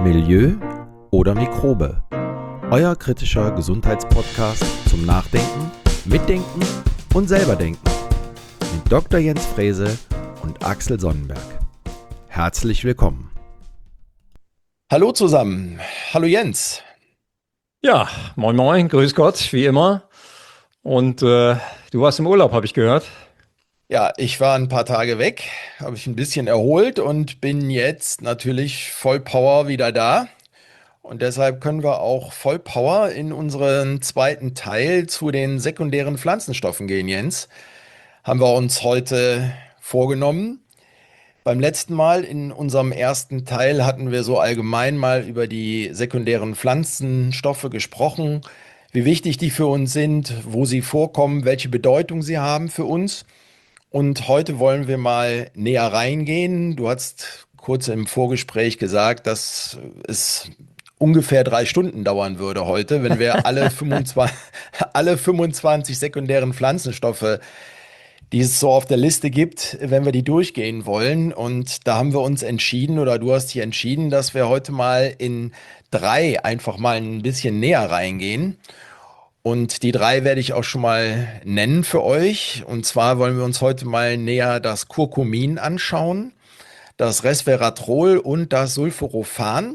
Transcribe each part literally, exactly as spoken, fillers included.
Milieu oder Mikrobe. Euer kritischer Gesundheitspodcast zum Nachdenken, Mitdenken und selberdenken. Mit Doktor Jens Frese und Axel Sonnenberg. Herzlich willkommen. Hallo zusammen. Hallo Jens. Ja, moin moin, grüß Gott, wie immer. Und äh, du warst im Urlaub, habe ich gehört. Ja, ich war ein paar Tage weg, habe ich ein bisschen erholt und bin jetzt natürlich voll Power wieder da. Und deshalb können wir auch voll Power in unseren zweiten Teil zu den sekundären Pflanzenstoffen gehen, Jens. Haben wir uns heute vorgenommen. Beim letzten Mal in unserem ersten Teil hatten wir so allgemein mal über die sekundären Pflanzenstoffe gesprochen, wie wichtig die für uns sind, wo sie vorkommen, welche Bedeutung sie haben für uns. Und heute wollen wir mal näher reingehen. Du hast kurz im Vorgespräch gesagt, dass es ungefähr drei Stunden dauern würde heute, wenn wir alle fünfundzwanzig, alle fünfundzwanzig sekundären Pflanzenstoffe, die es so auf der Liste gibt, wenn wir die durchgehen wollen. Und da haben wir uns entschieden, oder du hast dich entschieden, dass wir heute mal in drei einfach mal ein bisschen näher reingehen. Und die drei werde ich auch schon mal nennen für euch. Und zwar wollen wir uns heute mal näher das Curcumin anschauen, das Resveratrol und das Sulforophan.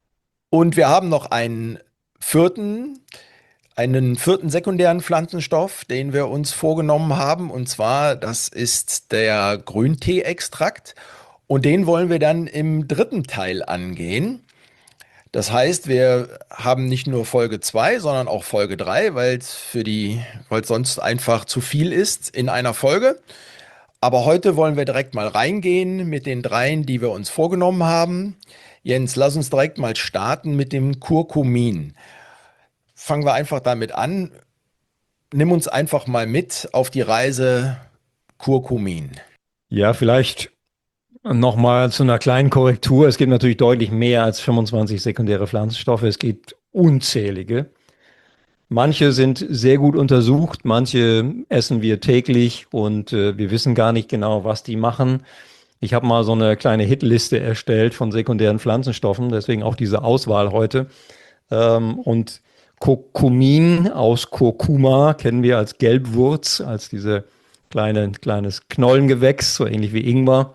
Und wir haben noch einen vierten, einen vierten sekundären Pflanzenstoff, den wir uns vorgenommen haben. Und zwar, das ist der Grüntee-Extrakt. Und den wollen wir dann im dritten Teil angehen. Das heißt, wir haben nicht nur Folge zwei, sondern auch Folge drei, weil es für die, weil es sonst einfach zu viel ist in einer Folge. Aber heute wollen wir direkt mal reingehen mit den dreien, die wir uns vorgenommen haben. Jens, lass uns direkt mal starten mit dem Curcumin. Fangen wir einfach damit an. Nimm uns einfach mal mit auf die Reise Curcumin. Ja, vielleicht nochmal zu einer kleinen Korrektur. Es gibt natürlich deutlich mehr als fünfundzwanzig sekundäre Pflanzenstoffe. Es gibt unzählige. Manche sind sehr gut untersucht, manche essen wir täglich und äh, wir wissen gar nicht genau, was die machen. Ich habe mal so eine kleine Hitliste erstellt von sekundären Pflanzenstoffen, deswegen auch diese Auswahl heute. Ähm, und Curcumin aus Curcuma kennen wir als Gelbwurz, als diese kleine, kleines Knollengewächs, so ähnlich wie Ingwer.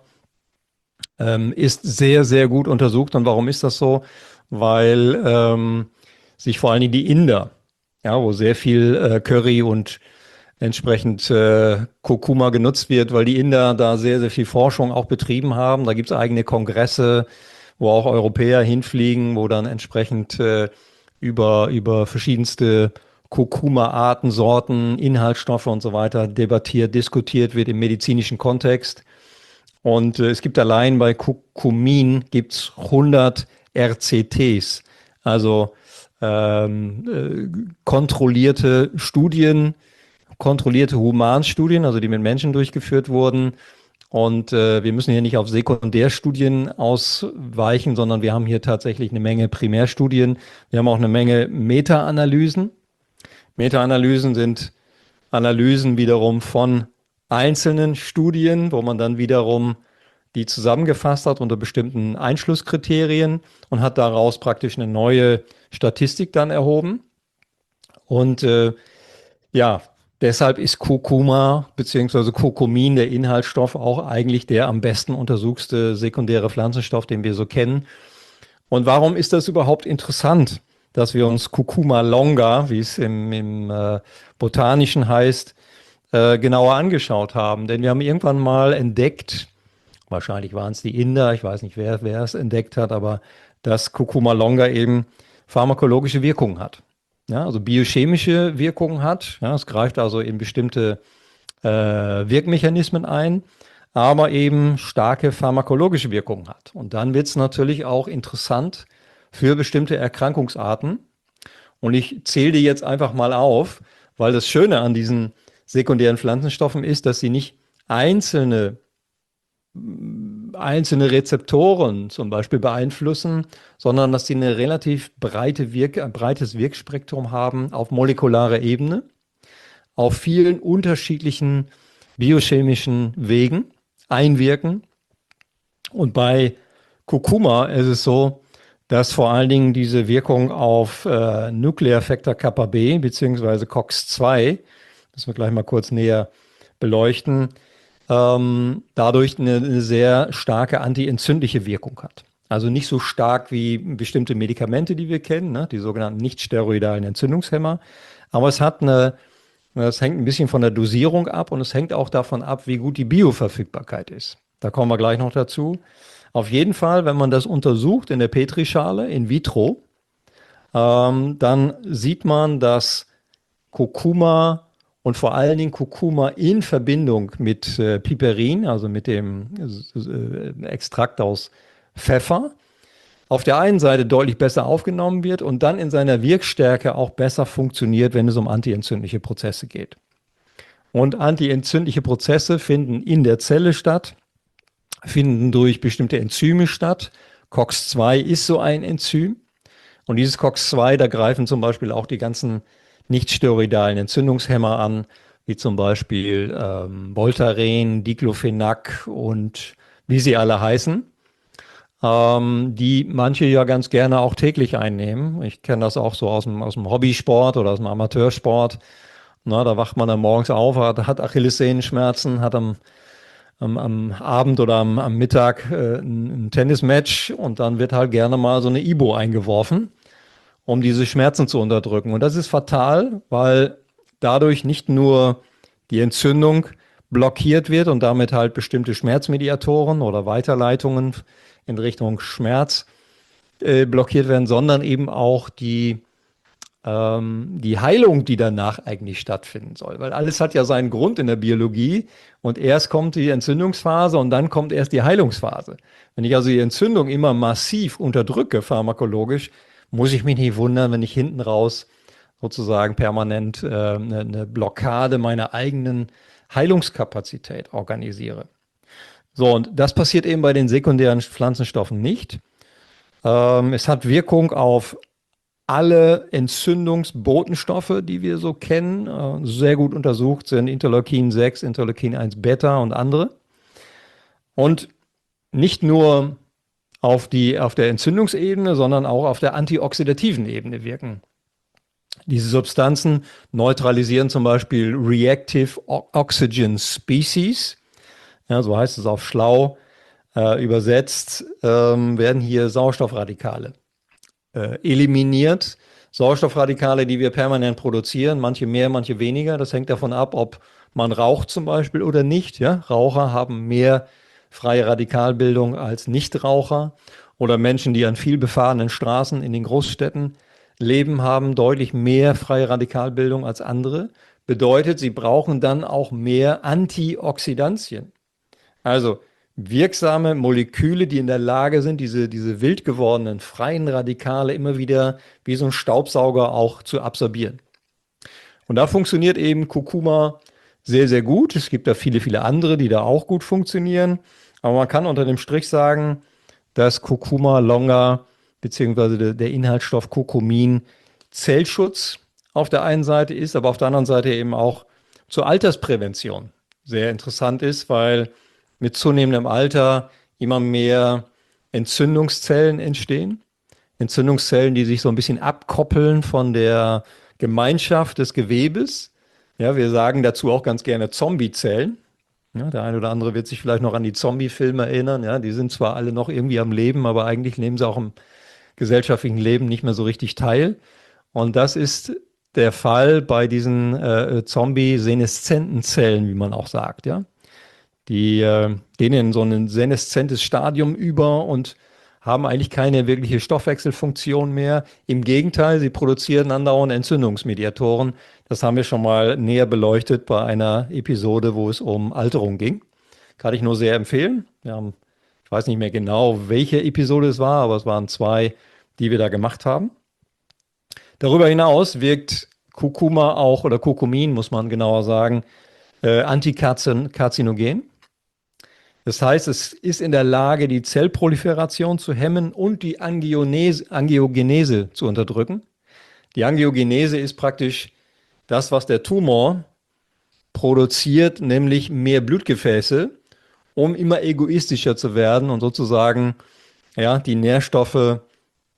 Ähm, ist sehr, sehr gut untersucht. Und warum ist das so? Weil ähm, sich vor allen Dingen die Inder, ja, wo sehr viel äh, Curry und entsprechend äh, Kurkuma genutzt wird, weil die Inder da sehr, sehr viel Forschung auch betrieben haben. Da gibt es eigene Kongresse, wo auch Europäer hinfliegen, wo dann entsprechend äh, über, über verschiedenste Kurkuma-Arten, Sorten, Inhaltsstoffe und so weiter debattiert, diskutiert wird im medizinischen Kontext. Und äh, es gibt allein bei Curcumin gibt's hundert R C Ts, also ähm, äh, kontrollierte Studien, kontrollierte Humanstudien, also die mit Menschen durchgeführt wurden. Und äh, wir müssen hier nicht auf Sekundärstudien ausweichen, sondern wir haben hier tatsächlich eine Menge Primärstudien. Wir haben auch eine Menge Meta-Analysen. Meta-Analysen sind Analysen wiederum von einzelnen Studien, wo man dann wiederum die zusammengefasst hat unter bestimmten Einschlusskriterien und hat daraus praktisch eine neue Statistik dann erhoben. Und äh, ja, deshalb ist Curcuma bzw. Curcumin, der Inhaltsstoff, auch eigentlich der am besten untersuchte sekundäre Pflanzenstoff, den wir so kennen. Und warum ist das überhaupt interessant, dass wir uns Curcuma longa, wie es im, im äh, Botanischen heißt, äh, genauer angeschaut haben? Denn wir haben irgendwann mal entdeckt, wahrscheinlich waren es die Inder, ich weiß nicht, wer, wer es entdeckt hat, aber dass Curcuma longa eben pharmakologische Wirkungen hat. Ja, also biochemische Wirkungen hat. Ja, es greift also in bestimmte äh, Wirkmechanismen ein, aber eben starke pharmakologische Wirkungen hat. Und dann wird es natürlich auch interessant für bestimmte Erkrankungsarten. Und ich zähle die jetzt einfach mal auf, weil das Schöne an diesen sekundären Pflanzenstoffen ist, dass sie nicht einzelne einzelne Rezeptoren zum Beispiel beeinflussen, sondern dass sie eine relativ breite Wirk ein breites Wirkspektrum haben auf molekularer Ebene, auf vielen unterschiedlichen biochemischen Wegen einwirken. Und bei Curcuma ist es so, dass vor allen Dingen diese Wirkung auf äh, Nuclear Factor Kappa B bzw. C O X zwei, das wir gleich mal kurz näher beleuchten, ähm, dadurch eine, eine sehr starke antientzündliche Wirkung hat. Also nicht so stark wie bestimmte Medikamente, die wir kennen, ne, die sogenannten nicht-steroidalen Entzündungshemmer, aber es hat eine, das hängt ein bisschen von der Dosierung ab und es hängt auch davon ab, wie gut die Bioverfügbarkeit ist. Da kommen wir gleich noch dazu. Auf jeden Fall, wenn man das untersucht in der Petrischale in vitro, ähm, dann sieht man, dass Kurkuma und vor allen Dingen Kurkuma in Verbindung mit äh, Piperin, also mit dem äh, Extrakt aus Pfeffer, auf der einen Seite deutlich besser aufgenommen wird und dann in seiner Wirkstärke auch besser funktioniert, wenn es um antientzündliche Prozesse geht. Und antientzündliche Prozesse finden in der Zelle statt, finden durch bestimmte Enzyme statt. C O X zwei ist so ein Enzym. Und dieses C O X zwei, da greifen zum Beispiel auch die ganzen nicht-steroidalen Entzündungshemmer an, wie zum Beispiel ähm, Voltaren, Diclofenac und wie sie alle heißen, ähm, die manche ja ganz gerne auch täglich einnehmen. Ich kenne das auch so aus dem, aus dem Hobbysport oder aus dem Amateursport. Na, da wacht man dann morgens auf, hat, hat Achillessehnenschmerzen, hat am Am, am Abend oder am, am Mittag äh, ein, ein Tennismatch und dann wird halt gerne mal so eine Ibo eingeworfen, um diese Schmerzen zu unterdrücken. Und das ist fatal, weil dadurch nicht nur die Entzündung blockiert wird und damit halt bestimmte Schmerzmediatoren oder Weiterleitungen in Richtung Schmerz äh, blockiert werden, sondern eben auch die die Heilung, die danach eigentlich stattfinden soll. Weil alles hat ja seinen Grund in der Biologie und erst kommt die Entzündungsphase und dann kommt erst die Heilungsphase. Wenn ich also die Entzündung immer massiv unterdrücke, pharmakologisch, muss ich mich nicht wundern, wenn ich hinten raus sozusagen permanent äh, eine, eine Blockade meiner eigenen Heilungskapazität organisiere. So, und das passiert eben bei den sekundären Pflanzenstoffen nicht. Ähm, es hat Wirkung auf alle Entzündungsbotenstoffe, die wir so kennen, äh, sehr gut untersucht sind, Interleukin sechs, Interleukin eins Beta und andere. Und nicht nur auf, die, auf der Entzündungsebene, sondern auch auf der antioxidativen Ebene wirken. Diese Substanzen neutralisieren zum Beispiel Reactive Oxygen Species, ja, so heißt es auf schlau äh, übersetzt, ähm, werden hier Sauerstoffradikale Äh, eliminiert. Sauerstoffradikale, die wir permanent produzieren, manche mehr, manche weniger. Das hängt davon ab, ob man raucht zum Beispiel oder nicht. Ja? Raucher haben mehr freie Radikalbildung als Nichtraucher. Oder Menschen, die an viel befahrenen Straßen in den Großstädten leben, haben deutlich mehr freie Radikalbildung als andere. Bedeutet, sie brauchen dann auch mehr Antioxidantien. Also wirksame Moleküle, die in der Lage sind, diese, diese wild gewordenen freien Radikale immer wieder wie so ein Staubsauger auch zu absorbieren. Und da funktioniert eben Kurkuma sehr, sehr gut. Es gibt da viele, viele andere, die da auch gut funktionieren. Aber man kann unter dem Strich sagen, dass Kurkuma longa beziehungsweise der, der Inhaltsstoff Kurkumin Zellschutz auf der einen Seite ist, aber auf der anderen Seite eben auch zur Altersprävention sehr interessant ist, weil mit zunehmendem Alter immer mehr Entzündungszellen entstehen. Entzündungszellen, die sich so ein bisschen abkoppeln von der Gemeinschaft des Gewebes. Ja, wir sagen dazu auch ganz gerne Zombiezellen. Ja, der eine oder andere wird sich vielleicht noch an die Zombie-Filme erinnern. Ja, die sind zwar alle noch irgendwie am Leben, aber eigentlich nehmen sie auch im gesellschaftlichen Leben nicht mehr so richtig teil. Und das ist der Fall bei diesen äh, Zombie-seneszenten Zellen, wie man auch sagt, ja. Die äh, gehen in so ein seneszentes Stadium über und haben eigentlich keine wirkliche Stoffwechselfunktion mehr. Im Gegenteil, sie produzieren andauernd Entzündungsmediatoren. Das haben wir schon mal näher beleuchtet bei einer Episode, wo es um Alterung ging. Kann ich nur sehr empfehlen. Wir haben, ich weiß nicht mehr genau, welche Episode es war, aber es waren zwei, die wir da gemacht haben. Darüber hinaus wirkt Kurkuma auch, oder Kurkumin, muss man genauer sagen, äh, antikarzinogen. Das heißt, es ist in der Lage, die Zellproliferation zu hemmen und die Angiogenese, Angiogenese zu unterdrücken. Die Angiogenese ist praktisch das, was der Tumor produziert, nämlich mehr Blutgefäße, um immer egoistischer zu werden und sozusagen ja, die Nährstoffe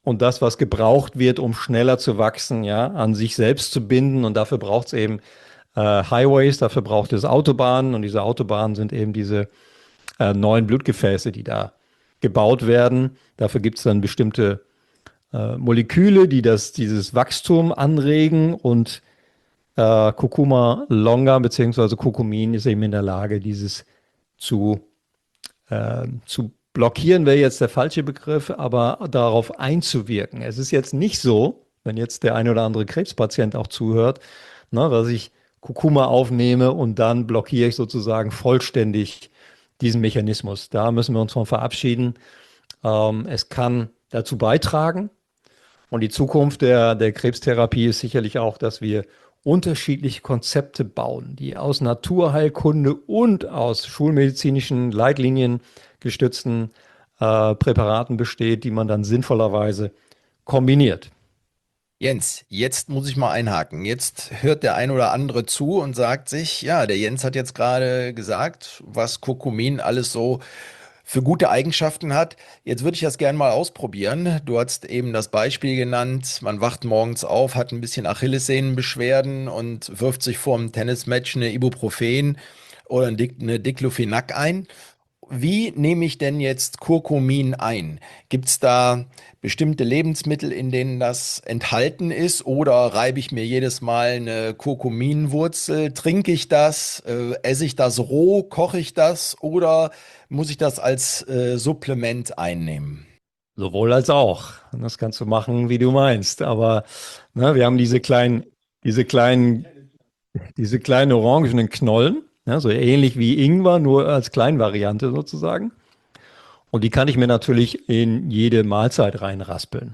und das, was gebraucht wird, um schneller zu wachsen, ja, an sich selbst zu binden. Und dafür braucht es eben äh, Highways, dafür braucht es Autobahnen. Und diese Autobahnen sind eben diese äh, neuen Blutgefäße, die da gebaut werden. Dafür gibt es dann bestimmte äh, Moleküle, die das, dieses Wachstum anregen. Und äh, Curcuma longa bzw. Curcumin ist eben in der Lage, dieses zu, äh, zu blockieren, wäre jetzt der falsche Begriff, aber darauf einzuwirken. Es ist jetzt nicht so, wenn jetzt der ein oder andere Krebspatient auch zuhört, ne, dass ich Kurkuma aufnehme und dann blockiere ich sozusagen vollständig diesen Mechanismus. Da müssen wir uns von verabschieden. Ähm, es kann dazu beitragen. Und die Zukunft der, der Krebstherapie ist sicherlich auch, dass wir unterschiedliche Konzepte bauen, die aus Naturheilkunde und aus schulmedizinischen Leitlinien gestützten äh, Präparaten besteht, die man dann sinnvollerweise kombiniert. Jens, jetzt muss ich mal einhaken. Jetzt hört der ein oder andere zu und sagt sich, ja, der Jens hat jetzt gerade gesagt, was Curcumin alles so für gute Eigenschaften hat. Jetzt würde ich das gerne mal ausprobieren. Du hast eben das Beispiel genannt, man wacht morgens auf, hat ein bisschen Achillessehnenbeschwerden und wirft sich vor einem Tennismatch eine Ibuprofen oder eine Dic- eine Diclofenac ein. Wie nehme ich denn jetzt Curcumin ein? Gibt es da bestimmte Lebensmittel, in denen das enthalten ist? Oder reibe ich mir jedes Mal eine Curcuminwurzel? Trinke ich das? Äh, esse ich das roh? Koche ich das? Oder muss ich das als äh, Supplement einnehmen? Sowohl als auch. Und das kannst du machen, wie du meinst. Aber ne, wir haben diese kleinen, diese kleinen, diese kleinen orangenen Knollen, ja, so ähnlich wie Ingwer, nur als Kleinvariante sozusagen. Und die kann ich mir natürlich in jede Mahlzeit reinraspeln.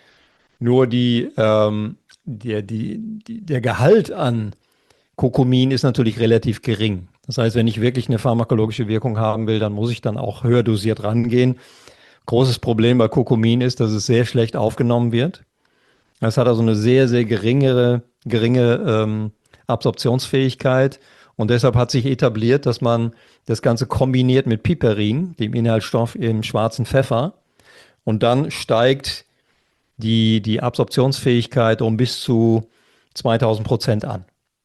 Nur die, ähm, der, die, die, der Gehalt an Curcumin ist natürlich relativ gering. Das heißt, wenn ich wirklich eine pharmakologische Wirkung haben will, dann muss ich dann auch höher dosiert rangehen. Großes Problem bei Curcumin ist, dass es sehr schlecht aufgenommen wird. Es hat also eine sehr, sehr geringere, geringe ähm, Absorptionsfähigkeit. Und deshalb hat sich etabliert, dass man das Ganze kombiniert mit Piperin, dem Inhaltsstoff im schwarzen Pfeffer. Und dann steigt die, die Absorptionsfähigkeit um bis zu zweitausend Prozent an.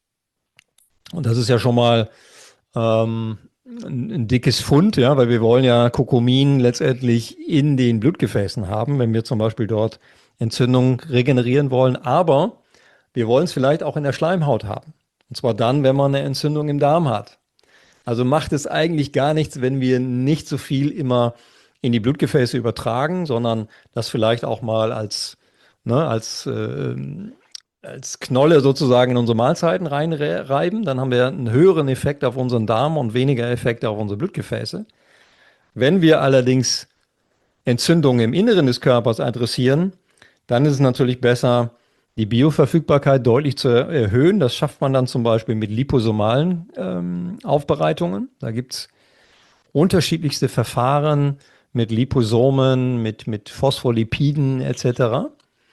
Und das ist ja schon mal ähm, ein, ein dickes Fund, ja, weil wir wollen ja Curcumin letztendlich in den Blutgefäßen haben, wenn wir zum Beispiel dort Entzündungen regenerieren wollen. Aber wir wollen es vielleicht auch in der Schleimhaut haben. Und zwar dann, wenn man eine Entzündung im Darm hat. Also macht es eigentlich gar nichts, wenn wir nicht so viel immer in die Blutgefäße übertragen, sondern das vielleicht auch mal als, ne, als, äh, als Knolle sozusagen in unsere Mahlzeiten reinreiben. Dann haben wir einen höheren Effekt auf unseren Darm und weniger Effekte auf unsere Blutgefäße. Wenn wir allerdings Entzündungen im Inneren des Körpers adressieren, dann ist es natürlich besser, die Bioverfügbarkeit deutlich zu erhöhen. Das schafft man dann zum Beispiel mit liposomalen ähm, Aufbereitungen. Da gibt es unterschiedlichste Verfahren mit Liposomen, mit, mit Phospholipiden et cetera.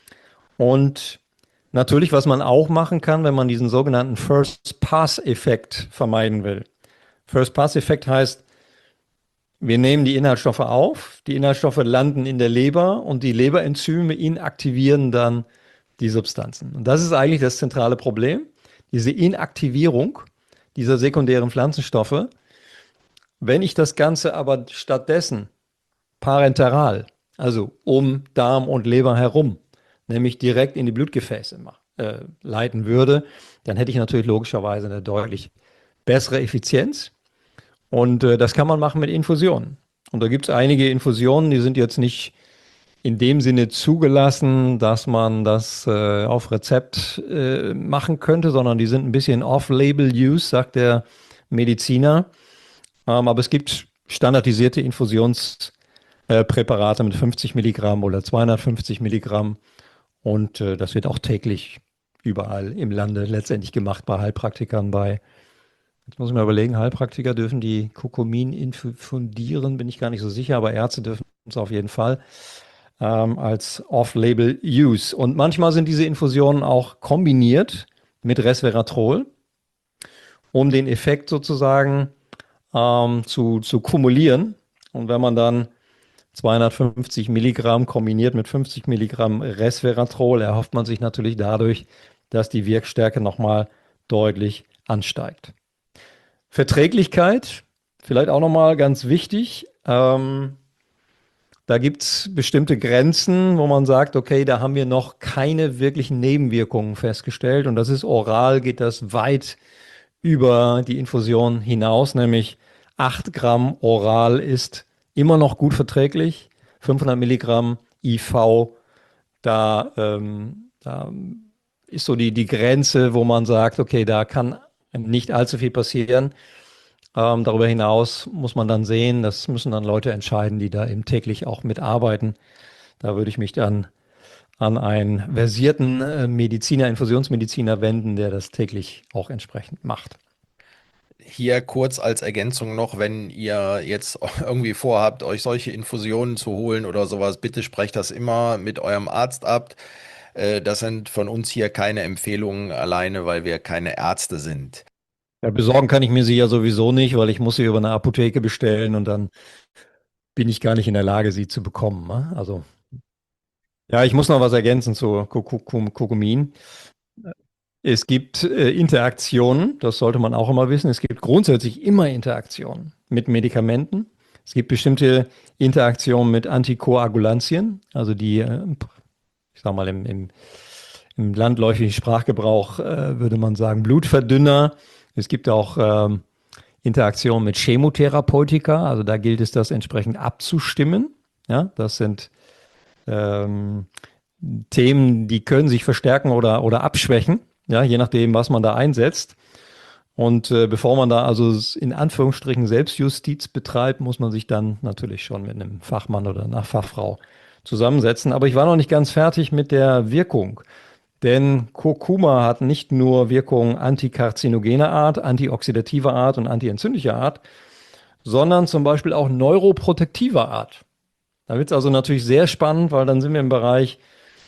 Und natürlich, was man auch machen kann, wenn man diesen sogenannten First-Pass-Effekt vermeiden will. First-Pass-Effekt heißt, wir nehmen die Inhaltsstoffe auf, die Inhaltsstoffe landen in der Leber und die Leberenzyme inaktivieren dann die Substanzen. Und das ist eigentlich das zentrale Problem, diese Inaktivierung dieser sekundären Pflanzenstoffe. Wenn ich das Ganze aber stattdessen parenteral, also um Darm und Leber herum, nämlich direkt in die Blutgefäße äh, leiten würde, dann hätte ich natürlich logischerweise eine deutlich bessere Effizienz. Und äh, das kann man machen mit Infusionen. Und da gibt es einige Infusionen, die sind jetzt nicht in dem Sinne zugelassen, dass man das äh, auf Rezept äh, machen könnte, sondern die sind ein bisschen off-label-use, sagt der Mediziner. Ähm, aber es gibt standardisierte Infusionspräparate äh, mit fünfzig Milligramm oder zweihundertfünfzig Milligramm. Und äh, das wird auch täglich überall im Lande letztendlich gemacht bei Heilpraktikern, bei Jetzt muss ich mir überlegen, Heilpraktiker dürfen die Curcumin infundieren, bin ich gar nicht so sicher, aber Ärzte dürfen es auf jeden Fall ähm, als Off-Label-Use. Und manchmal sind diese Infusionen auch kombiniert mit Resveratrol, um den Effekt sozusagen ähm, zu, zu kumulieren. Und wenn man dann zweihundertfünfzig Milligramm kombiniert mit fünfzig Milligramm Resveratrol erhofft man sich natürlich dadurch, dass die Wirkstärke nochmal deutlich ansteigt. Verträglichkeit, vielleicht auch nochmal ganz wichtig. Ähm, da gibt es bestimmte Grenzen, wo man sagt, okay, da haben wir noch keine wirklichen Nebenwirkungen festgestellt. Und das ist oral, geht das weit über die Infusion hinaus, nämlich acht Gramm oral ist immer noch gut verträglich. fünfhundert Milligramm I V, da, ähm, da ist so die, die Grenze, wo man sagt, okay, da kann nicht allzu viel passieren. Ähm, darüber hinaus muss man dann sehen, das müssen dann Leute entscheiden, die da eben täglich auch mitarbeiten. Da würde ich mich dann an einen versierten äh, Mediziner, Infusionsmediziner wenden, der das täglich auch entsprechend macht. Hier kurz als Ergänzung noch, wenn ihr jetzt irgendwie vorhabt, euch solche Infusionen zu holen oder sowas, bitte sprecht das immer mit eurem Arzt ab. Äh, Das sind von uns hier keine Empfehlungen alleine, weil wir keine Ärzte sind. Ja, besorgen kann ich mir sie ja sowieso nicht, weil ich muss sie über eine Apotheke bestellen und dann bin ich gar nicht in der Lage, sie zu bekommen. Ne? Also, ja, ich muss noch was ergänzen zu Kurkumin. Es gibt äh, Interaktionen, das sollte man auch immer wissen. Es gibt grundsätzlich immer Interaktionen mit Medikamenten. Es gibt bestimmte Interaktionen mit Antikoagulantien, also die, äh, ich sag mal, im, im, im landläufigen Sprachgebrauch äh, würde man sagen Blutverdünner. Es gibt auch ähm, Interaktionen mit Chemotherapeutika, also da gilt es, das entsprechend abzustimmen. Ja, das sind ähm, Themen, die können sich verstärken oder, oder abschwächen, ja, je nachdem, was man da einsetzt. Und äh, bevor man da also in Anführungsstrichen Selbstjustiz betreibt, muss man sich dann natürlich schon mit einem Fachmann oder einer Fachfrau zusammensetzen. Aber ich war noch nicht ganz fertig mit der Wirkung. Denn Kurkuma hat nicht nur Wirkung antikarzinogene Art, antioxidativer Art und antientzündlicher Art, sondern zum Beispiel auch neuroprotektiver Art. Da wird es also natürlich sehr spannend, weil dann sind wir im Bereich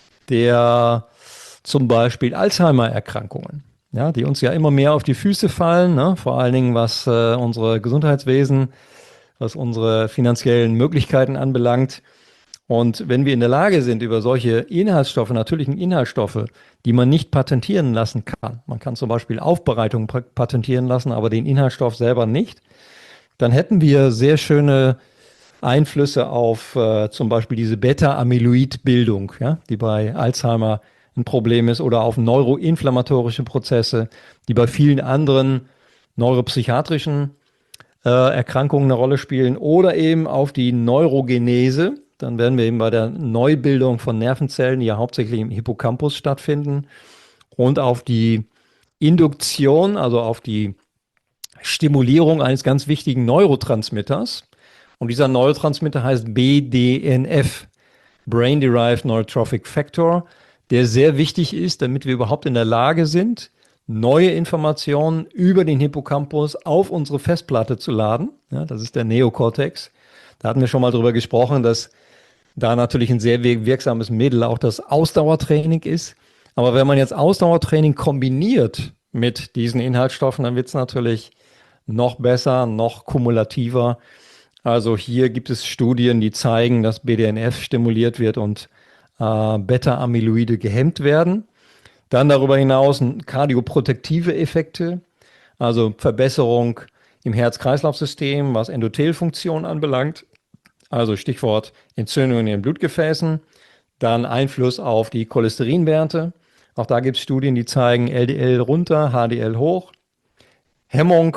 der zum Beispiel Alzheimer-Erkrankungen, ja, die uns ja immer mehr auf die Füße fallen, ne? Vor allen Dingen was äh, unsere Gesundheitswesen, was unsere finanziellen Möglichkeiten anbelangt. Und wenn wir in der Lage sind, über solche Inhaltsstoffe, natürlichen Inhaltsstoffe, die man nicht patentieren lassen kann, man kann zum Beispiel Aufbereitung patentieren lassen, aber den Inhaltsstoff selber nicht, dann hätten wir sehr schöne Einflüsse auf äh, zum Beispiel diese Beta-Amyloid-Bildung, ja, die bei Alzheimer ein Problem ist, oder auf neuroinflammatorische Prozesse, die bei vielen anderen neuropsychiatrischen äh, Erkrankungen eine Rolle spielen, oder eben auf die Neurogenese. Dann werden wir eben bei der Neubildung von Nervenzellen, die ja hauptsächlich im Hippocampus stattfinden, und auf die Induktion, also auf die Stimulierung eines ganz wichtigen Neurotransmitters. Und dieser Neurotransmitter heißt B D N F, Brain Derived Neurotrophic Factor, der sehr wichtig ist, damit wir überhaupt in der Lage sind, neue Informationen über den Hippocampus auf unsere Festplatte zu laden. Ja, das ist der Neokortex. Da hatten wir schon mal drüber gesprochen, dass da natürlich ein sehr wirksames Mittel auch das Ausdauertraining ist. Aber wenn man jetzt Ausdauertraining kombiniert mit diesen Inhaltsstoffen, dann wird es natürlich noch besser, noch kumulativer. Also hier gibt es Studien, die zeigen, dass B D N F stimuliert wird und äh, Beta-Amyloide gehemmt werden. Dann darüber hinaus kardioprotektive Effekte, also Verbesserung im Herz-Kreislauf-System, was Endothelfunktion anbelangt. Also Stichwort Entzündungen in den Blutgefäßen. Dann Einfluss auf die Cholesterinwerte. Auch da gibt es Studien, die zeigen L D L runter, H D L hoch. Hemmung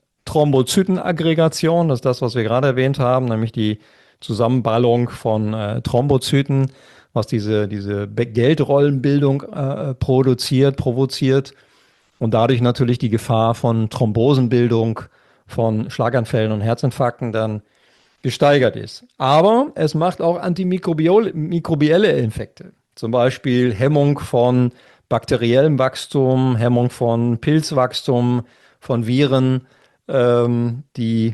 Thrombozytenaggregation, das ist das, was wir gerade erwähnt haben, nämlich die Zusammenballung von äh, Thrombozyten, was diese, diese Geldrollenbildung äh, produziert, provoziert und dadurch natürlich die Gefahr von Thrombosenbildung, von Schlaganfällen und Herzinfarkten dann gesteigert ist. Aber es macht auch antimikrobielle Effekte, zum Beispiel Hemmung von bakteriellem Wachstum, Hemmung von Pilzwachstum, von Viren, ähm, die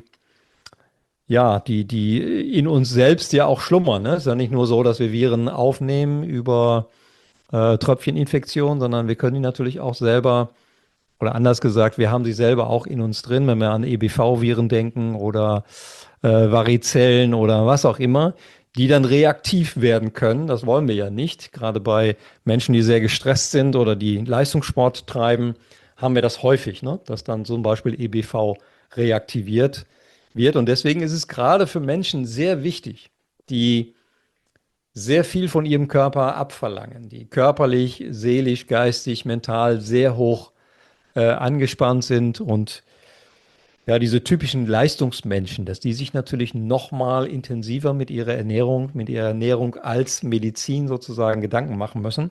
ja, die, die in uns selbst ja auch schlummern. Ne? Es ist ja nicht nur so, dass wir Viren aufnehmen über äh, Tröpfcheninfektion, sondern wir können die natürlich auch selber, oder anders gesagt, wir haben sie selber auch in uns drin, wenn wir an E B V-Viren denken oder äh, Varizellen oder was auch immer, die dann reaktiv werden können. Das wollen wir ja nicht. Gerade bei Menschen, die sehr gestresst sind oder die Leistungssport treiben, haben wir das häufig, ne? Dass dann zum Beispiel E B V reaktiviert wird. Und deswegen ist es gerade für Menschen sehr wichtig, die sehr viel von ihrem Körper abverlangen, die körperlich, seelisch, geistig, mental sehr hoch äh, angespannt sind und ja, diese typischen Leistungsmenschen, dass die sich natürlich noch mal intensiver mit ihrer Ernährung, mit ihrer Ernährung als Medizin sozusagen Gedanken machen müssen.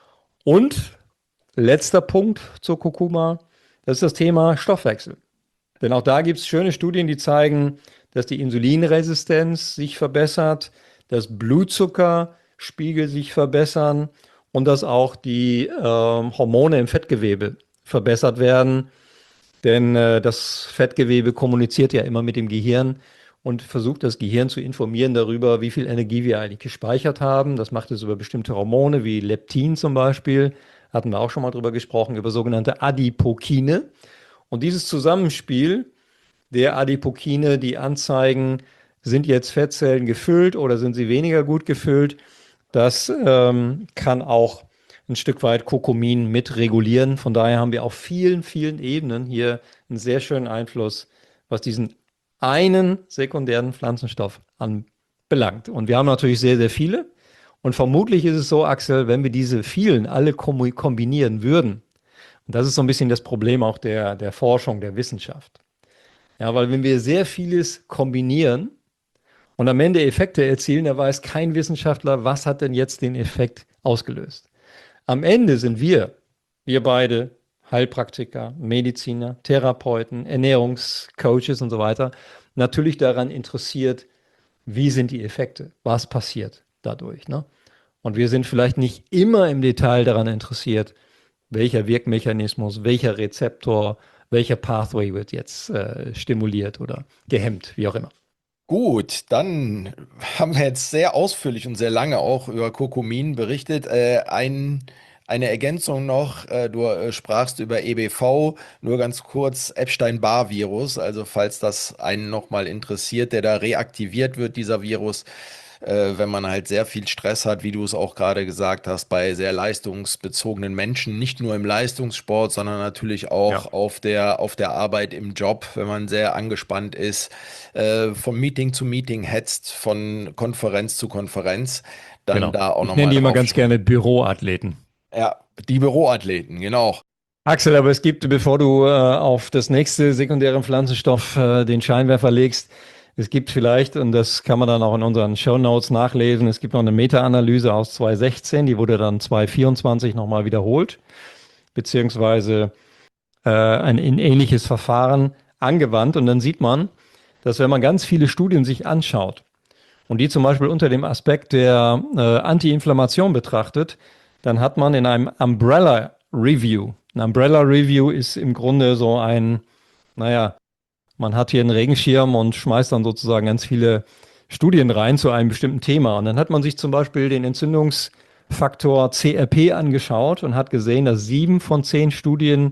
Und letzter Punkt zur Kurkuma, das ist das Thema Stoffwechsel. Denn auch da gibt es schöne Studien, die zeigen, dass die Insulinresistenz sich verbessert, dass Blutzuckerspiegel sich verbessern und dass auch die äh, Hormone im Fettgewebe verbessert werden. Denn äh, das Fettgewebe kommuniziert ja immer mit dem Gehirn und versucht das Gehirn zu informieren darüber, wie viel Energie wir eigentlich gespeichert haben. Das macht es über bestimmte Hormone wie Leptin zum Beispiel. Hatten wir auch schon mal drüber gesprochen, über sogenannte Adipokine. Und dieses Zusammenspiel der Adipokine, die anzeigen, sind jetzt Fettzellen gefüllt oder sind sie weniger gut gefüllt, das ähm, kann auch ein Stück weit Kurkumin mit regulieren. Von daher haben wir auf vielen, vielen Ebenen hier einen sehr schönen Einfluss, was diesen einen sekundären Pflanzenstoff anbelangt. Und wir haben natürlich sehr, sehr viele. Und vermutlich ist es so, Axel, wenn wir diese vielen alle kom- kombinieren würden, und das ist so ein bisschen das Problem auch der, der Forschung, der Wissenschaft. Ja, weil wenn wir sehr vieles kombinieren und am Ende Effekte erzielen, da weiß kein Wissenschaftler, was hat denn jetzt den Effekt ausgelöst. Am Ende sind wir, wir beide, Heilpraktiker, Mediziner, Therapeuten, Ernährungscoaches und so weiter, natürlich daran interessiert, wie sind die Effekte, was passiert dadurch, ne? Und wir sind vielleicht nicht immer im Detail daran interessiert, welcher Wirkmechanismus, welcher Rezeptor, welcher Pathway wird jetzt äh, stimuliert oder gehemmt, wie auch immer. Gut, dann haben wir jetzt sehr ausführlich und sehr lange auch über Kurkumin berichtet. Äh, ein, eine Ergänzung noch, äh, du äh, sprachst über E B V, nur ganz kurz Epstein-Barr-Virus, also falls das einen nochmal interessiert, der da reaktiviert wird, dieser Virus, äh, wenn man halt sehr viel Stress hat, wie du es auch gerade gesagt hast, bei sehr leistungsbezogenen Menschen, nicht nur im Leistungssport, sondern natürlich auch Ja. auf der, auf der Arbeit im Job, wenn man sehr angespannt ist, äh, von Meeting zu Meeting hetzt, von Konferenz zu Konferenz, dann Genau. da auch Ich nenne nochmal die immer drauf ganz schauen. gerne Büroathleten. Ja, die Büroathleten, genau. Axel, aber es gibt, bevor du äh, auf das nächste sekundäre Pflanzenstoff äh, den Scheinwerfer legst, es gibt vielleicht, und das kann man dann auch in unseren Shownotes nachlesen, es gibt noch eine Meta-Analyse aus zwanzig sechzehn, die wurde dann zwanzig vierundzwanzig nochmal wiederholt, beziehungsweise äh, ein, ein ähnliches Verfahren angewandt. Und dann sieht man, dass wenn man ganz viele Studien sich anschaut und die zum Beispiel unter dem Aspekt der äh, Anti-Inflammation betrachtet, dann hat man in einem Umbrella Review, ein Umbrella Review ist im Grunde so ein, naja, man hat hier einen Regenschirm und schmeißt dann sozusagen ganz viele Studien rein zu einem bestimmten Thema. Und dann hat man sich zum Beispiel den Entzündungsfaktor C R P angeschaut und hat gesehen, dass sieben von zehn Studien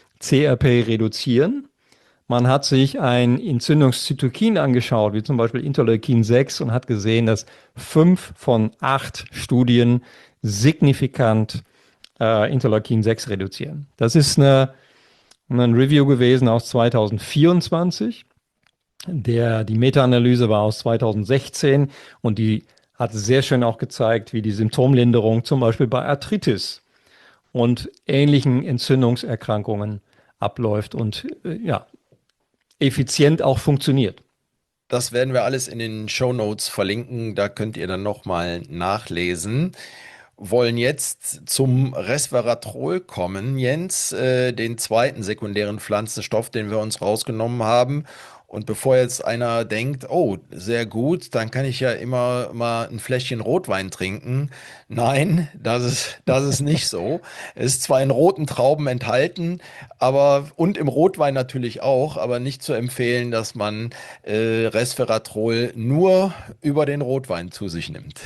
C R P reduzieren. Man hat sich ein Entzündungszytokin angeschaut, wie zum Beispiel Interleukin sechs, und hat gesehen, dass fünf von acht Studien signifikant äh, Interleukin sechs reduzieren. Das ist eine, ein Review gewesen aus zwanzig vierundzwanzig. Der, die Meta-Analyse war aus zwanzig sechzehn und die hat sehr schön auch gezeigt, wie die Symptomlinderung zum Beispiel bei Arthritis und ähnlichen Entzündungserkrankungen abläuft und äh, ja, effizient auch funktioniert. Das werden wir alles in den Shownotes verlinken, da könnt ihr dann nochmal nachlesen. Wollen jetzt zum Resveratrol kommen, Jens, äh, den zweiten sekundären Pflanzenstoff, den wir uns rausgenommen haben. Und bevor jetzt einer denkt, oh, sehr gut, dann kann ich ja immer mal ein Fläschchen Rotwein trinken. Nein, das ist, das ist nicht so. Es ist zwar in roten Trauben enthalten, aber und im Rotwein natürlich auch, aber nicht zu empfehlen, dass man äh, Resveratrol nur über den Rotwein zu sich nimmt.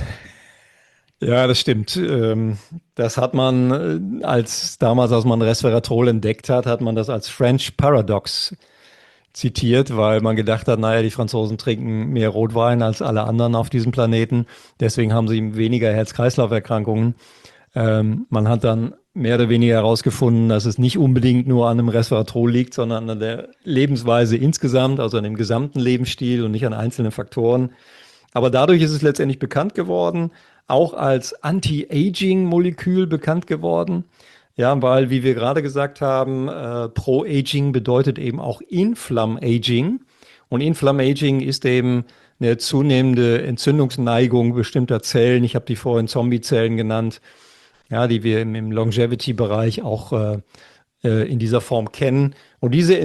Ja, das stimmt. Ähm, Das hat man, äh, als damals, als man Resveratrol entdeckt hat, hat man das als French Paradox zitiert, weil man gedacht hat, naja, die Franzosen trinken mehr Rotwein als alle anderen auf diesem Planeten. Deswegen haben sie weniger Herz-Kreislauf-Erkrankungen. Ähm, man hat dann mehr oder weniger herausgefunden, dass es nicht unbedingt nur an einem Resveratrol liegt, sondern an der Lebensweise insgesamt, also an dem gesamten Lebensstil und nicht an einzelnen Faktoren. Aber dadurch ist es letztendlich bekannt geworden, auch als Anti-Aging-Molekül bekannt geworden. Ja, weil, wie wir gerade gesagt haben, äh, Pro-Aging bedeutet eben auch Inflammaging. Und Inflammaging ist eben eine zunehmende Entzündungsneigung bestimmter Zellen. Ich habe die vorhin Zombie-Zellen genannt, ja, die wir im, im Longevity-Bereich auch äh, äh, in dieser Form kennen. Und diese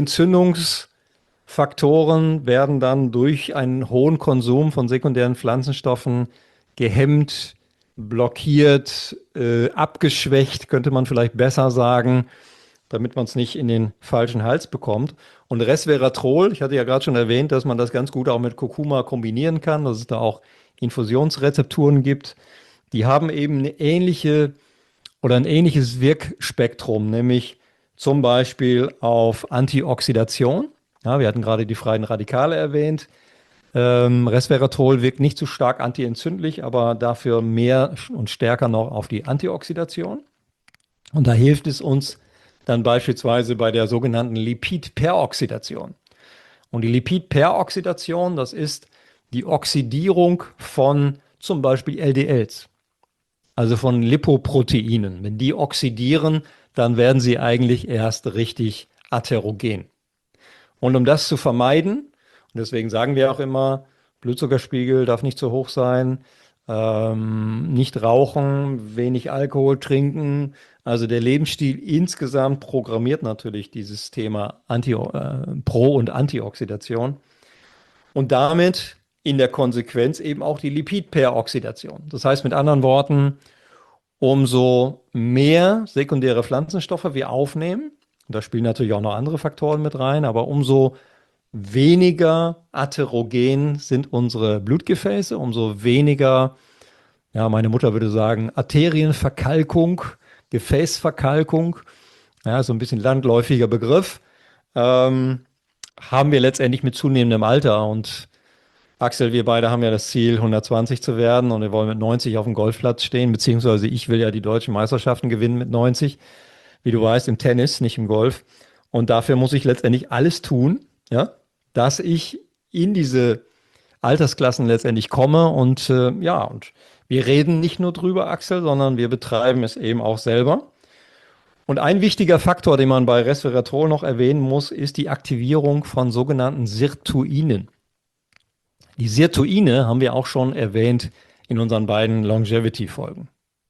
Entzündungsfaktoren werden dann durch einen hohen Konsum von sekundären Pflanzenstoffen gehemmt, blockiert, äh, abgeschwächt, könnte man vielleicht besser sagen, damit man es nicht in den falschen Hals bekommt. Und Resveratrol, ich hatte ja gerade schon erwähnt, dass man das ganz gut auch mit Kurkuma kombinieren kann, dass es da auch Infusionsrezepturen gibt. Die haben eben eine ähnliche oder ein ähnliches Wirkspektrum, nämlich zum Beispiel auf Antioxidation. Ja, wir hatten gerade die freien Radikale erwähnt. Ähm, Resveratrol wirkt nicht so stark antientzündlich, aber dafür mehr und stärker noch auf die Antioxidation. Und da hilft es uns dann beispielsweise bei der sogenannten Lipidperoxidation. Und die Lipidperoxidation, das ist die Oxidierung von zum Beispiel L D Ls, also von Lipoproteinen. Wenn die oxidieren, dann werden sie eigentlich erst richtig atherogen. Und um das zu vermeiden, und deswegen sagen wir auch immer, Blutzuckerspiegel darf nicht zu hoch sein, ähm, nicht rauchen, wenig Alkohol trinken. Also der Lebensstil insgesamt programmiert natürlich dieses Thema Anti, äh, Pro- und Antioxidation. Und damit in der Konsequenz eben auch die Lipidperoxidation. Das heißt mit anderen Worten, umso mehr sekundäre Pflanzenstoffe wir aufnehmen, und da spielen natürlich auch noch andere Faktoren mit rein, aber umso weniger atherogen sind unsere Blutgefäße, umso weniger, ja, meine Mutter würde sagen, Arterienverkalkung, Gefäßverkalkung, ja, so ein bisschen landläufiger Begriff, ähm, haben wir letztendlich mit zunehmendem Alter. Und Axel, wir beide haben ja das Ziel, hundertzwanzig zu werden und wir wollen mit neunzig auf dem Golfplatz stehen, beziehungsweise ich will ja die deutschen Meisterschaften gewinnen mit neunzig, wie du weißt, im Tennis, nicht im Golf. Und dafür muss ich letztendlich alles tun, ja, dass ich in diese Altersklassen letztendlich komme. Und äh, ja, und wir reden nicht nur drüber, Axel, sondern wir betreiben es eben auch selber. Und ein wichtiger Faktor, den man bei Resveratrol noch erwähnen muss, ist die Aktivierung von sogenannten Sirtuinen. Die Sirtuine haben wir auch schon erwähnt in unseren beiden Longevity-Folgen.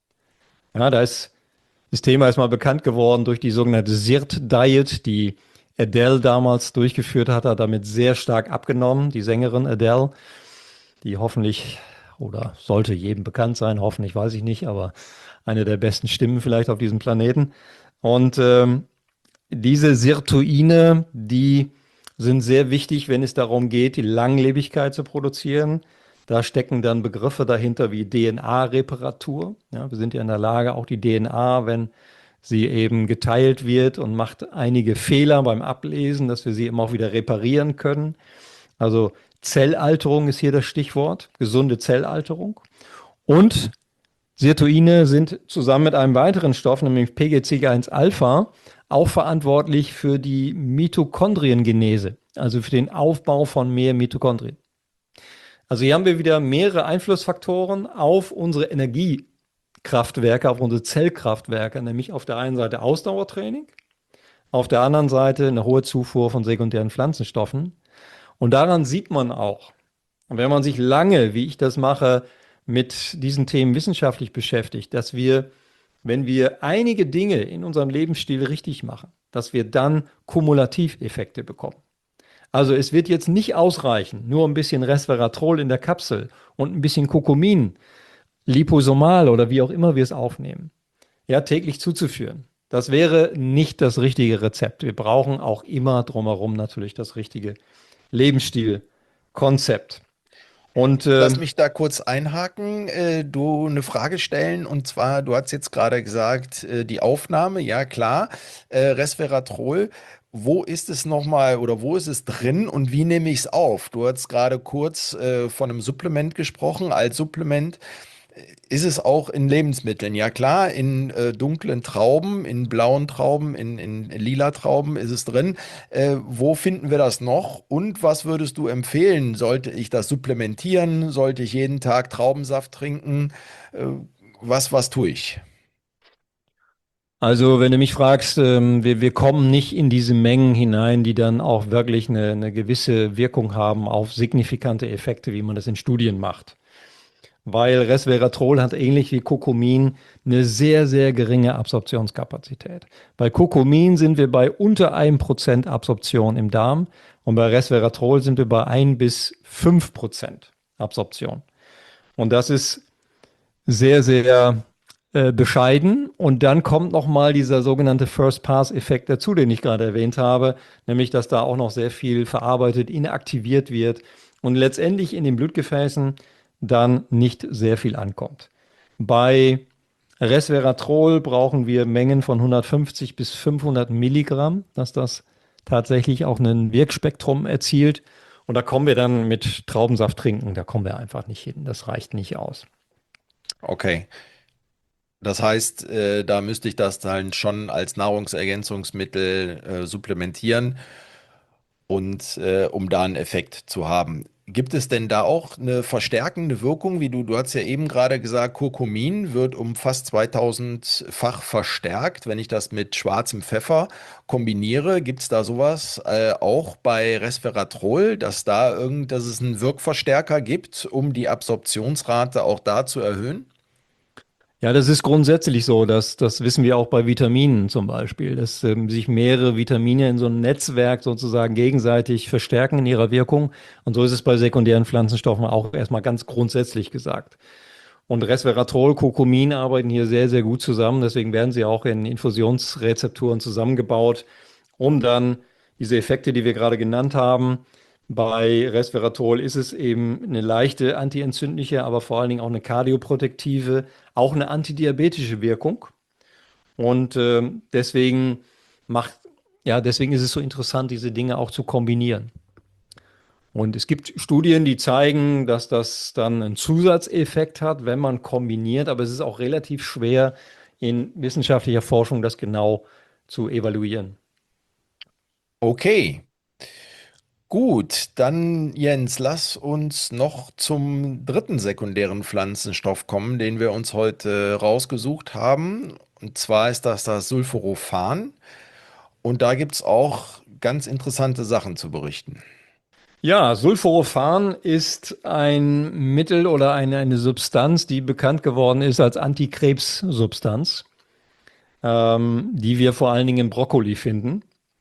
Ja, da ist das Thema ist mal bekannt geworden durch die sogenannte S I R T-Diet, die Adele damals durchgeführt hat, hat damit sehr stark abgenommen, die Sängerin Adele, die hoffentlich oder sollte jedem bekannt sein, hoffentlich weiß ich nicht, aber eine der besten Stimmen vielleicht auf diesem Planeten. Und ähm, diese Sirtuine, die sind sehr wichtig, wenn es darum geht, die Langlebigkeit zu produzieren. Da stecken dann Begriffe dahinter wie D N A-Reparatur. Ja, wir sind ja in der Lage, auch die D N A, wenn sie eben geteilt wird und macht einige Fehler beim Ablesen, dass wir sie eben auch wieder reparieren können. Also Zellalterung ist hier das Stichwort, gesunde Zellalterung. Und Sirtuine sind zusammen mit einem weiteren Stoff, nämlich P G C eins Alpha, auch verantwortlich für die Mitochondriengenese, also für den Aufbau von mehr Mitochondrien. Also hier haben wir wieder mehrere Einflussfaktoren auf unsere Energiekraftwerke, auf unsere Zellkraftwerke, nämlich auf der einen Seite Ausdauertraining, auf der anderen Seite eine hohe Zufuhr von sekundären Pflanzenstoffen. Und daran sieht man auch, wenn man sich lange, wie ich das mache, mit diesen Themen wissenschaftlich beschäftigt, dass wir, wenn wir einige Dinge in unserem Lebensstil richtig machen, dass wir dann Kumulativeffekte bekommen. Also es wird jetzt nicht ausreichen, nur ein bisschen Resveratrol in der Kapsel und ein bisschen Kurkumin, liposomal oder wie auch immer wir es aufnehmen, ja, täglich zuzuführen. Das wäre nicht das richtige Rezept. Wir brauchen auch immer drumherum natürlich das richtige Lebensstilkonzept. Und, äh, Lass mich da kurz einhaken, äh, du eine Frage stellen, und zwar, du hast jetzt gerade gesagt, äh, die Aufnahme, ja klar, äh, Resveratrol. wo ist es nochmal oder wo ist es drin und wie nehme ich es auf? Du hast gerade kurz äh, von einem Supplement gesprochen. Als Supplement ist es auch in Lebensmitteln. Ja klar, in äh, dunklen Trauben, in blauen Trauben, in, in lila Trauben ist es drin. Äh, wo finden wir das noch? Und was würdest du empfehlen? Sollte ich das supplementieren? Sollte ich jeden Tag Traubensaft trinken? Äh, was, was tue ich? Also, wenn du mich fragst, ähm, wir, wir kommen nicht in diese Mengen hinein, die dann auch wirklich eine, eine gewisse Wirkung haben auf signifikante Effekte, wie man das in Studien macht. Weil Resveratrol hat ähnlich wie Curcumin eine sehr, sehr geringe Absorptionskapazität. Bei Curcumin sind wir bei unter einem Prozent Absorption im Darm und bei Resveratrol sind wir bei ein bis fünf Prozent Absorption. Und das ist sehr, sehr äh, bescheiden. Und dann kommt nochmal dieser sogenannte First-Pass-Effekt dazu, den ich gerade erwähnt habe, nämlich dass da auch noch sehr viel verarbeitet, inaktiviert wird und letztendlich in den Blutgefäßen dann nicht sehr viel ankommt. Bei Resveratrol brauchen wir Mengen von hundertfünfzig bis fünfhundert Milligramm, dass das tatsächlich auch ein Wirkspektrum erzielt. Und da kommen wir dann mit Traubensaft trinken, da kommen wir einfach nicht hin. Das reicht nicht aus. Okay. Das heißt, äh, da müsste ich das dann schon als Nahrungsergänzungsmittel äh, supplementieren und äh, um da einen Effekt zu haben. Gibt es denn da auch eine verstärkende Wirkung, wie du, du hast ja eben gerade gesagt, Curcumin wird um fast zweitausend-fach verstärkt, wenn ich das mit schwarzem Pfeffer kombiniere. Gibt es da sowas äh, auch bei Resveratrol, dass da irgend, dass es einen Wirkverstärker gibt, um die Absorptionsrate auch da zu erhöhen? Ja, das ist grundsätzlich so, dass das wissen wir auch bei Vitaminen zum Beispiel, dass ähm, sich mehrere Vitamine in so einem Netzwerk sozusagen gegenseitig verstärken in ihrer Wirkung. Und so ist es bei sekundären Pflanzenstoffen auch erstmal ganz grundsätzlich gesagt. Und Resveratrol, Curcumin arbeiten hier sehr, sehr gut zusammen. Deswegen werden sie auch in Infusionsrezepturen zusammengebaut, um dann diese Effekte, die wir gerade genannt haben. Bei Resveratrol ist es eben eine leichte antientzündliche, aber vor allen Dingen auch eine kardioprotektive, auch eine antidiabetische Wirkung. Und ähm, deswegen macht, ja, deswegen ist es so interessant, diese Dinge auch zu kombinieren. Und es gibt Studien, die zeigen, dass das dann einen Zusatzeffekt hat, wenn man kombiniert, aber es ist auch relativ schwer in wissenschaftlicher Forschung das genau zu evaluieren. Okay. Gut, dann Jens, lass uns noch zum dritten sekundären Pflanzenstoff kommen, den wir uns heute rausgesucht haben. Und zwar ist das das Sulforophan. Und da gibt es auch ganz interessante Sachen zu berichten. Ja, Sulforophan ist ein Mittel oder eine, eine Substanz, die bekannt geworden ist als Antikrebssubstanz, ähm, die wir vor allen Dingen im Brokkoli finden.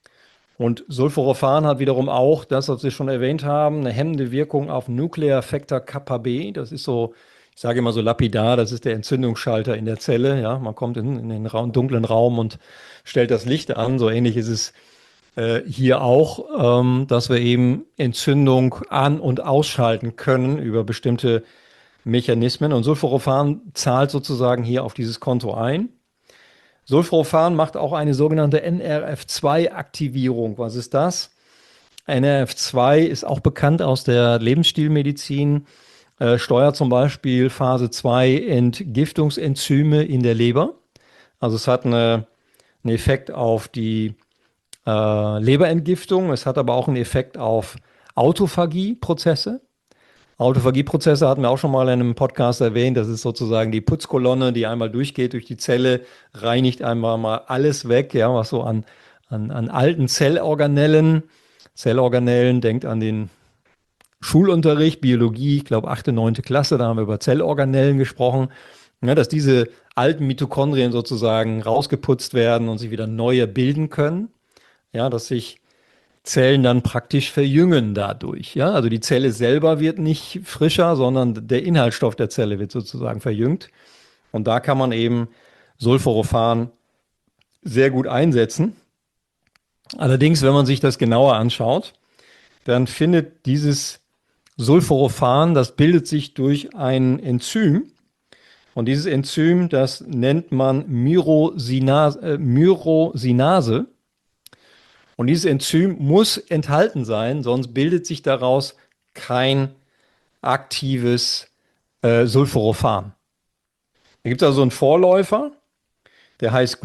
Und Sulforophan hat wiederum auch, das, was wir schon erwähnt haben, eine hemmende Wirkung auf Nuclear Factor Kappa B. Das ist so, ich sage immer so lapidar, das ist der Entzündungsschalter in der Zelle. Ja, man kommt in, in den Raum, dunklen Raum und stellt das Licht an. So ähnlich ist es äh, hier auch, ähm, dass wir eben Entzündung an- und ausschalten können über bestimmte Mechanismen. Und Sulforophan zahlt sozusagen hier auf dieses Konto ein. Sulforophan macht auch eine sogenannte N R F zwei Aktivierung. Was ist das? N R F zwei ist auch bekannt aus der Lebensstilmedizin, äh, steuert zum Beispiel Phase zwei Entgiftungsenzyme in der Leber. Also es hat eine, einen Effekt auf die äh, Leberentgiftung, es hat aber auch einen Effekt auf Autophagie-Prozesse. Autophagieprozesse hatten wir auch schon mal in einem Podcast erwähnt. Das ist sozusagen die Putzkolonne, die einmal durchgeht durch die Zelle, reinigt einmal mal alles weg, ja, was so an, an, an alten Zellorganellen, Zellorganellen, denkt an den Schulunterricht, Biologie, ich glaube achte, neunte Klasse, da haben wir über Zellorganellen gesprochen, ja, dass diese alten Mitochondrien sozusagen rausgeputzt werden und sich wieder neue bilden können, ja, dass sich Zellen dann praktisch verjüngen dadurch. Ja? Also die Zelle selber wird nicht frischer, sondern der Inhaltsstoff der Zelle wird sozusagen verjüngt. Und da kann man eben Sulforophan sehr gut einsetzen. Allerdings, wenn man sich das genauer anschaut, dann findet dieses Sulforophan, das bildet sich durch ein Enzym. Und dieses Enzym, das nennt man Myrosinase. Äh, Myrosinase. Und dieses Enzym muss enthalten sein, sonst bildet sich daraus kein aktives äh, Sulforophan. Da gibt es also einen Vorläufer, der heißt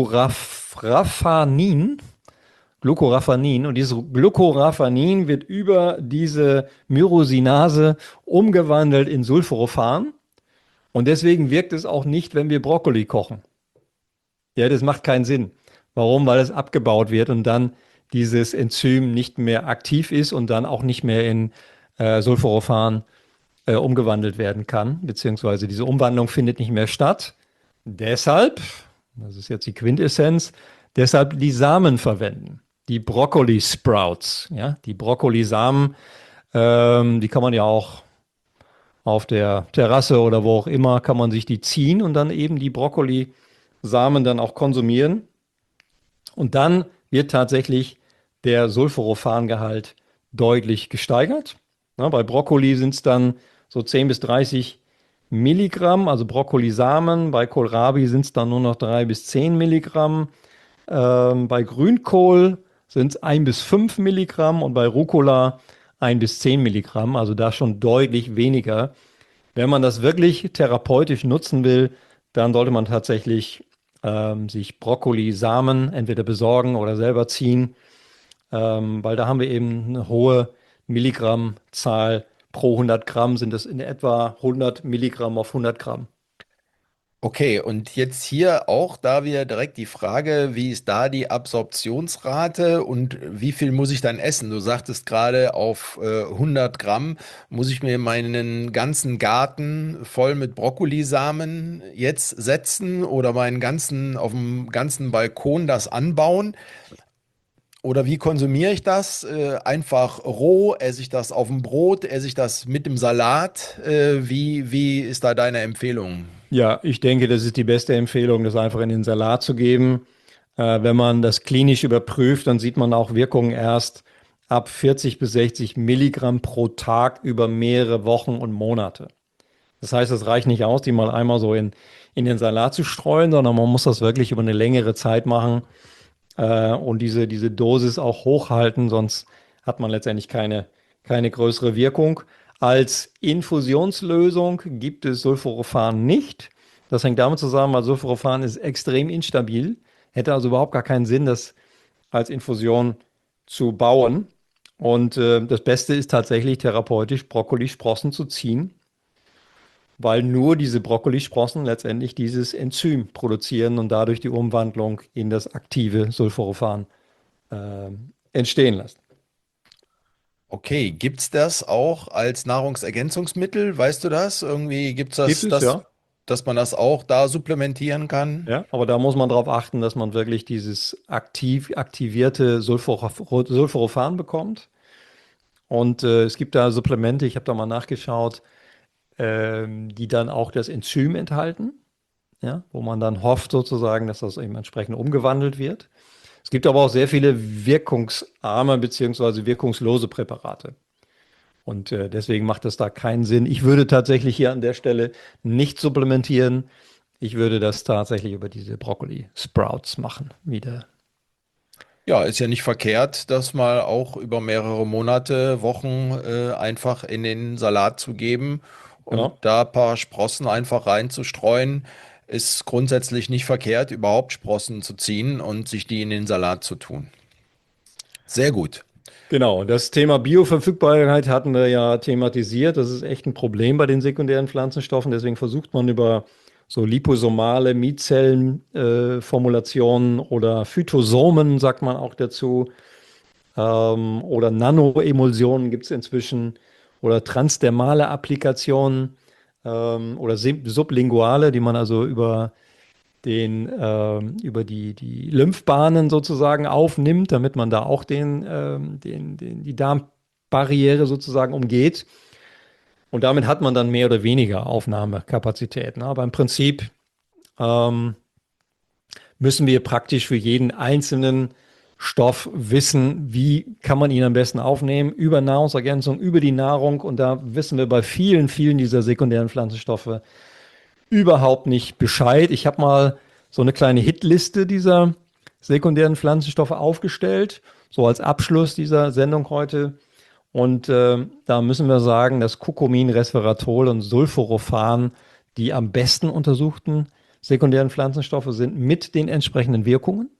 Glucoraphanin. Glucoraphanin. Und dieses Glucoraphanin wird über diese Myrosinase umgewandelt in Sulforophan. Und deswegen wirkt es auch nicht, wenn wir Brokkoli kochen. Ja, das macht keinen Sinn. Warum? Weil es abgebaut wird und dann dieses Enzym nicht mehr aktiv ist und dann auch nicht mehr in äh, Sulforophan äh, umgewandelt werden kann, beziehungsweise diese Umwandlung findet nicht mehr statt. Deshalb, das ist jetzt die Quintessenz, deshalb die Samen verwenden. Die Brokkoli-Sprouts, ja, die Brokkolisamen, ähm, die kann man ja auch auf der Terrasse oder wo auch immer, kann man sich die ziehen und dann eben die Brokkolisamen dann auch konsumieren. Und dann wird tatsächlich der Sulforophangehalt deutlich gesteigert. Na, bei Brokkoli sind es dann so zehn bis dreißig Milligramm, also Brokkolisamen. Bei Kohlrabi sind es dann nur noch drei bis zehn Milligramm. Ähm, bei Grünkohl sind es ein bis fünf Milligramm und bei Rucola ein bis zehn Milligramm, also da schon deutlich weniger. Wenn man das wirklich therapeutisch nutzen will, dann sollte man tatsächlich ähm, sich Brokkolisamen entweder besorgen oder selber ziehen, ähm, weil da haben wir eben eine hohe Milligrammzahl. Pro hundert Gramm sind es in etwa hundert Milligramm auf hundert Gramm. Okay, und jetzt hier auch da wieder direkt die Frage, wie ist da die Absorptionsrate und wie viel muss ich dann essen? Du sagtest gerade, auf äh, hundert Gramm muss ich mir meinen ganzen Garten voll mit Brokkolisamen jetzt setzen oder meinen ganzen, auf dem ganzen Balkon das anbauen? Oder wie konsumiere ich das? Äh, einfach roh? Esse ich das auf dem Brot? Esse ich das mit dem Salat? Äh, wie, wie ist da deine Empfehlung? Ja, ich denke, das ist die beste Empfehlung, das einfach in den Salat zu geben. Äh, wenn man das klinisch überprüft, dann sieht man auch Wirkungen erst ab vierzig bis sechzig Milligramm pro Tag über mehrere Wochen und Monate. Das heißt, es reicht nicht aus, die mal einmal so in, in den Salat zu streuen, sondern man muss das wirklich über eine längere Zeit machen äh, und diese, diese Dosis auch hochhalten, sonst hat man letztendlich keine, keine größere Wirkung. Als Infusionslösung gibt es Sulforophan nicht. Das hängt damit zusammen, weil Sulforophan ist extrem instabil. Hätte also überhaupt gar keinen Sinn, das als Infusion zu bauen. Und äh, das Beste ist tatsächlich therapeutisch Brokkolisprossen zu ziehen, weil nur diese Brokkolisprossen letztendlich dieses Enzym produzieren und dadurch die Umwandlung in das aktive Sulforophan äh, entstehen lassen. Okay, gibt's das auch als Nahrungsergänzungsmittel? Weißt du das? Irgendwie gibt's Gibt das, es, das, ja. dass man das auch da supplementieren kann? Ja, aber da muss man darauf achten, dass man wirklich dieses aktiv aktivierte Sulforo- Sulforophan bekommt. Und äh, es gibt da Supplemente, ich habe da mal nachgeschaut, ähm, die dann auch das Enzym enthalten, ja, wo man dann hofft sozusagen, dass das eben entsprechend umgewandelt wird. Es gibt aber auch sehr viele wirkungsarme bzw. wirkungslose Präparate. Und äh, deswegen macht es da keinen Sinn. Ich würde tatsächlich hier an der Stelle nicht supplementieren. Ich würde das tatsächlich über diese Brokkoli-Sprouts machen, wieder. Ja, ist ja nicht verkehrt, das mal auch über mehrere Monate, Wochen äh, einfach in den Salat zu geben und Genau. da ein paar Sprossen einfach reinzustreuen. Ist grundsätzlich nicht verkehrt, überhaupt Sprossen zu ziehen und sich die in den Salat zu tun. Sehr gut. Genau, das Thema Bioverfügbarkeit hatten wir ja thematisiert. Das ist echt ein Problem bei den sekundären Pflanzenstoffen. Deswegen versucht man über so liposomale Mizellenformulationen äh, oder Phytosomen, sagt man auch dazu, ähm, oder Nanoemulsionen gibt es inzwischen, oder transdermale Applikationen ähm, oder sublinguale, die man also über den, ähm, über die, die Lymphbahnen sozusagen aufnimmt, damit man da auch den, ähm, den, den, die Darmbarriere sozusagen umgeht. Und damit hat man dann mehr oder weniger Aufnahmekapazitäten. Aber im Prinzip ähm, müssen wir praktisch für jeden einzelnen Stoff wissen, wie kann man ihn am besten aufnehmen, über Nahrungsergänzung, über die Nahrung. Und da wissen wir bei vielen, vielen dieser sekundären Pflanzenstoffe überhaupt nicht Bescheid. Ich habe mal so eine kleine Hitliste dieser sekundären Pflanzenstoffe aufgestellt, so als Abschluss dieser Sendung heute. Und äh, da müssen wir sagen, dass Curcumin, Resveratrol und Sulforophan die am besten untersuchten sekundären Pflanzenstoffe sind mit den entsprechenden Wirkungen.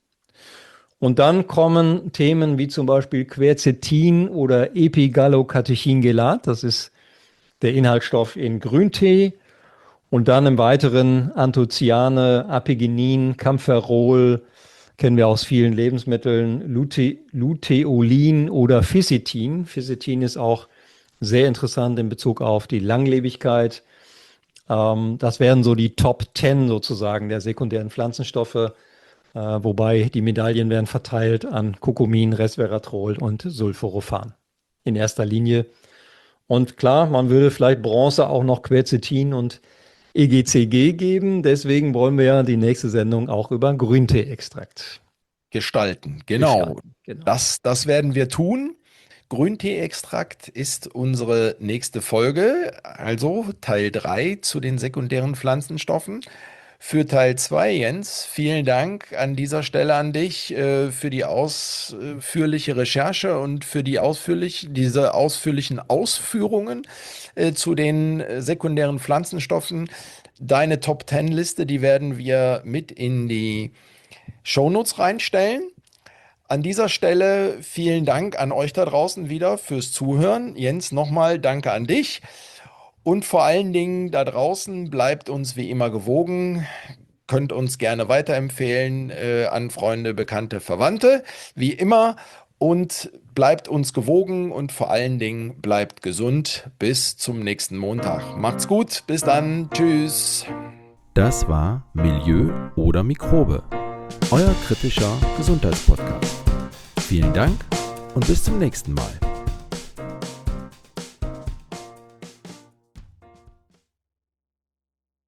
Und dann kommen Themen wie zum Beispiel Quercetin oder Epigallocatechingelat, das ist der Inhaltsstoff in Grüntee. Und dann im Weiteren Anthocyane, Apigenin, Kampferol, kennen wir aus vielen Lebensmitteln, Lute, Luteolin oder Fisetin. Fisetin ist auch sehr interessant in Bezug auf die Langlebigkeit. Ähm, das wären so die Top zehn sozusagen der sekundären Pflanzenstoffe. Uh, wobei die Medaillen werden verteilt an Curcumin, Resveratrol und Sulforophan in erster Linie. Und klar, man würde vielleicht Bronze auch noch Quercetin und E G C G geben. Deswegen wollen wir ja die nächste Sendung auch über Grüntee-Extrakt gestalten. Genau, gestalten. Genau. Das, das werden wir tun. Grüntee-Extrakt ist unsere nächste Folge, also Teil drei zu den sekundären Pflanzenstoffen. Für Teil zwei, Jens, vielen Dank an dieser Stelle an dich äh, für die ausführliche Recherche und für die ausführlich, diese ausführlichen Ausführungen äh, zu den äh, sekundären Pflanzenstoffen. Deine Top zehn Liste, die werden wir mit in die Shownotes reinstellen. An dieser Stelle vielen Dank an euch da draußen wieder fürs Zuhören. Jens, nochmal danke an dich. Und vor allen Dingen da draußen bleibt uns wie immer gewogen, könnt uns gerne weiterempfehlen äh, an Freunde, Bekannte, Verwandte, wie immer. Und bleibt uns gewogen und vor allen Dingen bleibt gesund. Bis zum nächsten Montag. Macht's gut, bis dann, tschüss. Das war Milieu oder Mikrobe, euer kritischer Gesundheitspodcast. Vielen Dank und bis zum nächsten Mal.